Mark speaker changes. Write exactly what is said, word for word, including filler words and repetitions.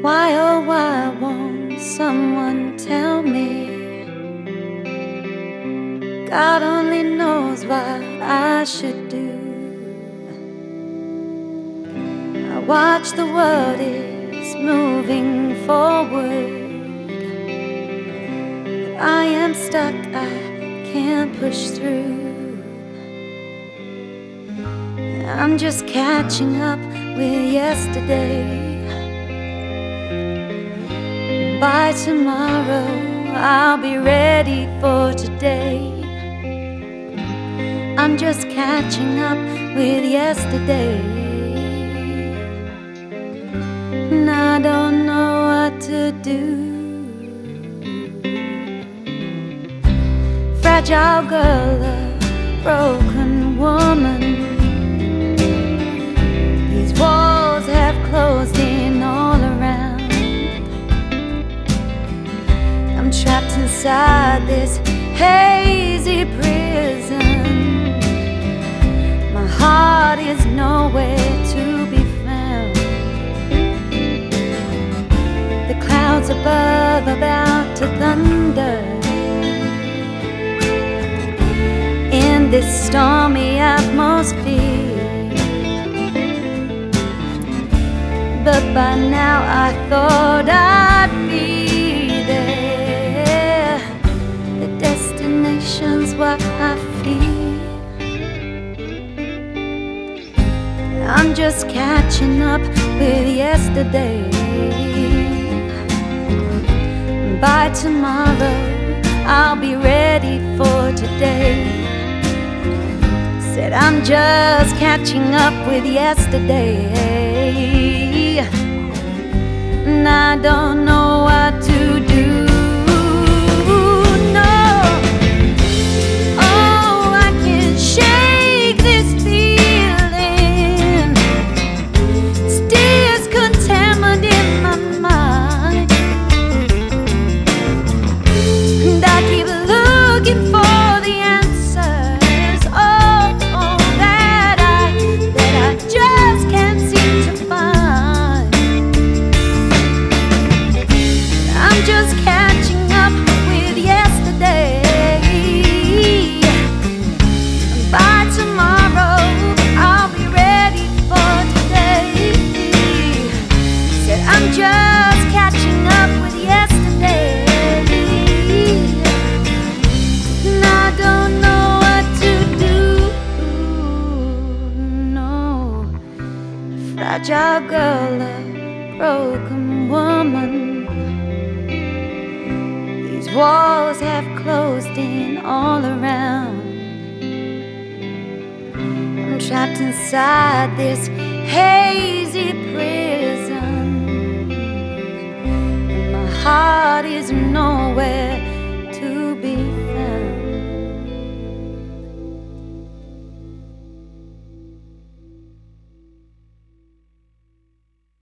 Speaker 1: Why, oh why won't someone tell me? God only knows what I should do. I watch the world is moving forward, but I am stuck, I can't push through. I'm just catching up with yesterday. By tomorrow, I'll be ready for today. I'm just catching up with yesterday, and I don't know what to do. Fragile girl, a broken woman. These walls have closed in all around. I'm trapped inside this hazy prison. My heart is nowhere to be found. The clouds above about to thunder. In this stormy atmosphere, but by now I thought I'd be there. The destination's what I feel. I'm just catching up with yesterday. By tomorrow, I'll be ready for today. Said I'm just catching up with yesterday, and I don't know what to do. No, oh, I can't shake this feeling. Stays contaminated in my mind, and I keep looking for the answers. Oh, oh that I, that I just can't seem to find. I'm just catching up with yesterday. By tomorrow, I'll be ready for today. Said I'm just catching up with yesterday, and I don't know what to do. No, a fragile girl, a broken woman. These walls have closed in all around. I'm trapped inside this hazy prison, and my heart is no